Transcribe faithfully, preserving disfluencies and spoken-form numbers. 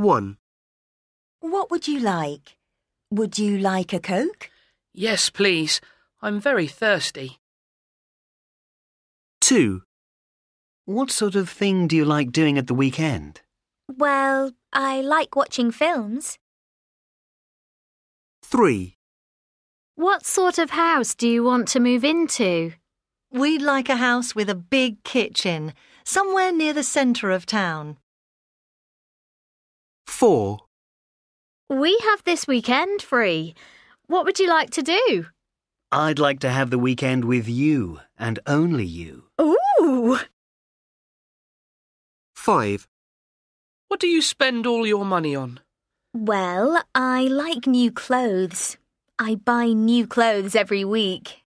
one. What would you like? Would you like a Coke? Yes, please. I'm very thirsty. two. What sort of thing do you like doing at the weekend? Well, I like watching films. three. What sort of house do you want to move into? We'd like a house with a big kitchen, somewhere near the centre of town. four. We have this weekend free. What would you like to do? I'd like to have the weekend with you, and only you. Ooh! five. What do you spend all your money on? Well, I like new clothes. I buy new clothes every week.